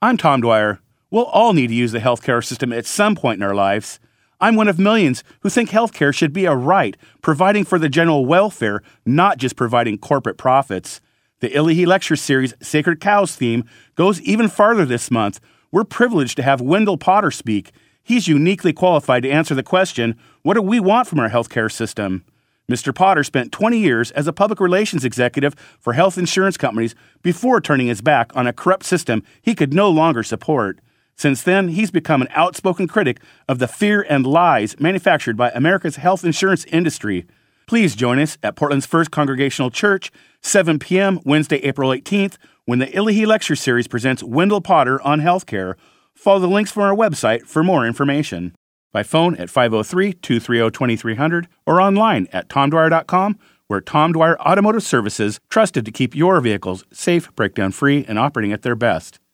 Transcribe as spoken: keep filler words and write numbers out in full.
I'm Tom Dwyer. We'll all need to use the healthcare system at some point in our lives. I'm one of millions who think healthcare should be a right, providing for the general welfare, not just providing corporate profits. The Illahee Lecture Series Sacred Cows theme goes even farther this month. We're privileged to have Wendell Potter speak. He's uniquely qualified to answer the question, what do we want from our healthcare system? Mister Potter spent twenty years as a public relations executive for health insurance companies before turning his back on a corrupt system he could no longer support. Since then, he's become an outspoken critic of the fear and lies manufactured by America's health insurance industry. Please join us at Portland's First Congregational Church, seven p.m. Wednesday, April eighteenth, when the Illahee Lecture Series presents Wendell Potter on healthcare. Follow the links from our website for more information. By phone at five oh three, two three oh, two three hundred or online at tom dwyer dot com, where Tom Dwyer Automotive Services trusted to keep your vehicles safe, breakdown-free, and operating at their best.